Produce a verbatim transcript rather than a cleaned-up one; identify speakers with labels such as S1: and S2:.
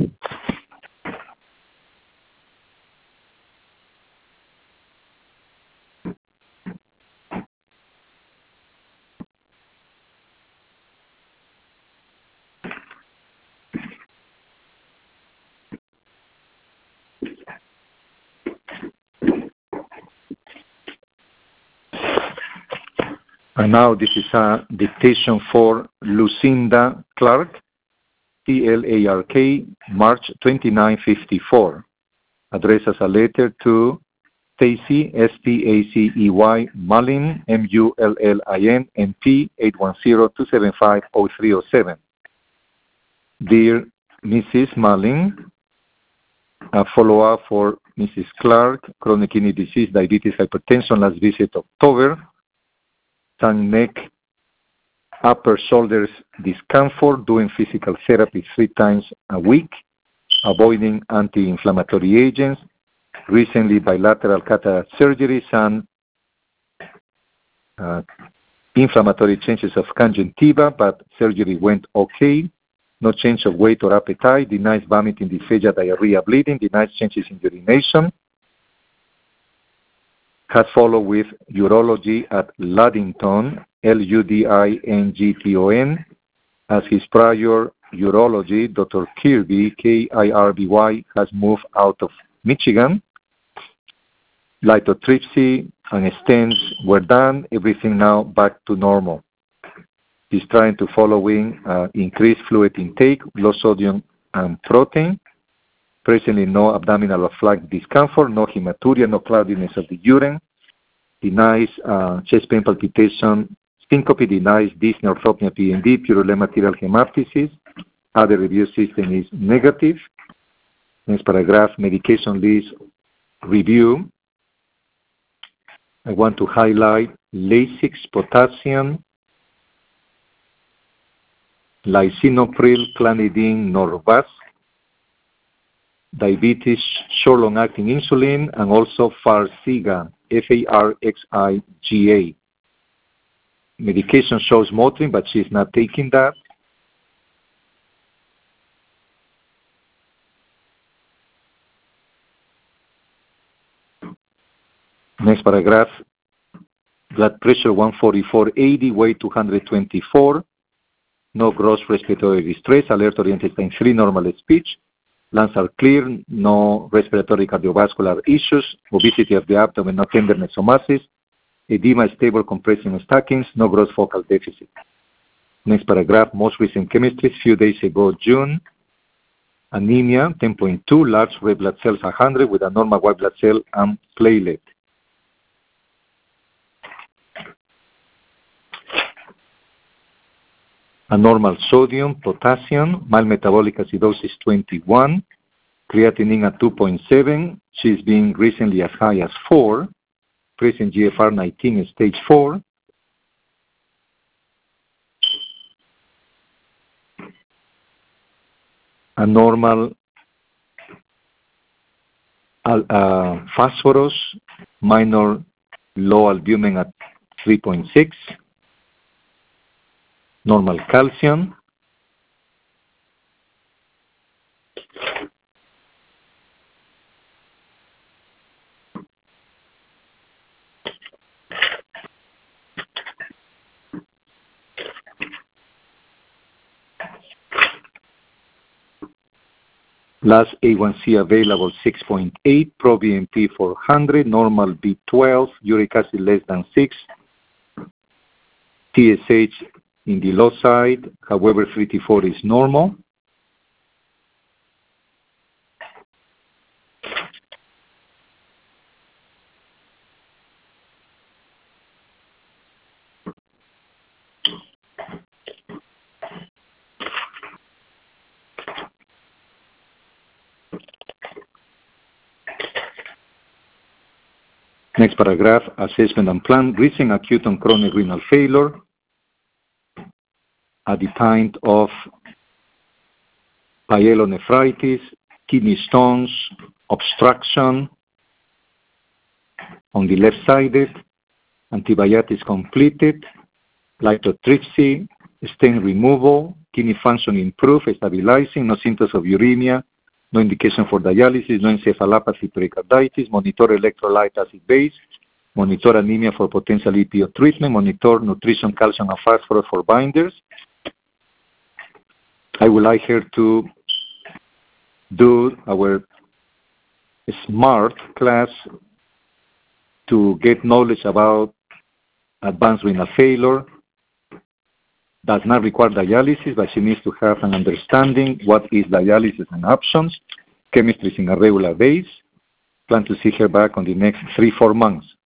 S1: And now this is a dictation for Lucinda Clark, C L A R K, March twenty-ninth, fifty-four. Addressed as a letter to Stacy, S T A C E Y, Mullin, M U L L I N, N P, eight one zero, two seven five, zero three zero seven. Dear Missus Mullin, a follow-up for Missus Clark, chronic kidney disease, diabetes, hypertension, last visit October. Tongue, neck, upper shoulders discomfort, doing physical therapy three times a week, avoiding anti-inflammatory agents, recently bilateral cataract surgery, and uh, inflammatory changes of conjunctiva, but surgery went okay. No change of weight or appetite, denies vomiting, dysphagia, diarrhea, bleeding, denies changes in urination. Has followed with urology at Ludington, L U D I N G T O N, as his prior urology, Doctor Kirby, K I R B Y, has moved out of Michigan. Lithotripsy and stents were done, everything now back to normal. He's trying to follow in uh, increased fluid intake, low sodium and protein. Presently, no abdominal or flank discomfort, no hematuria, no cloudiness of the urine. Denies uh, chest pain, palpitation, syncope, denies dyspnea, orthopnea, P N D, purulent material hemoptysis. Other review system is negative. Next paragraph, medication list review. I want to highlight Lasix, potassium, lisinopril, clonidine, Norvasc, diabetes, short long-acting insulin, and also Farxiga, F A R X I G A. Medication shows Motrin, but she's not taking that. Next paragraph, blood pressure one forty-four eighty, weight two hundred twenty-four, no gross respiratory distress, alert oriented time three, normal speech. Lungs are clear, no respiratory cardiovascular issues, obesity of the abdomen, no tenderness or masses, edema, stable compression stockings, no gross focal deficit. Next paragraph, most recent chemistry, few days ago, June, anemia, ten point two, large red blood cells one hundred with a normal white blood cell and platelet. A normal sodium, potassium, mild metabolic acidosis twenty-one, creatinine at two point seven, she's been recently as high as four, present G F R nineteen, stage four. A normal uh, phosphorus, minor low albumin at three point six. Normal calcium, last A one C available six point eight, pro B N P four hundred, normal B twelve, uric acid less than six, T S H in the low side, however, three T four is normal. Next paragraph, assessment and plan, recent acute and chronic renal failure at the time of pyelonephritis, kidney stones, obstruction on the left-sided, antibiotics completed, lithotripsy, stent removal, kidney function improved, stabilizing, no symptoms of uremia, no indication for dialysis, no encephalopathy, pericarditis, monitor electrolyte acid base, monitor anemia for potential E P O treatment, monitor nutrition, calcium, and phosphorus for binders. I would like her to do our SMART class to get knowledge about advanced renal failure. Does not require dialysis, but she needs to have an understanding what is dialysis and options, chemistry in a regular base. Plan to see her back on the next three, four months.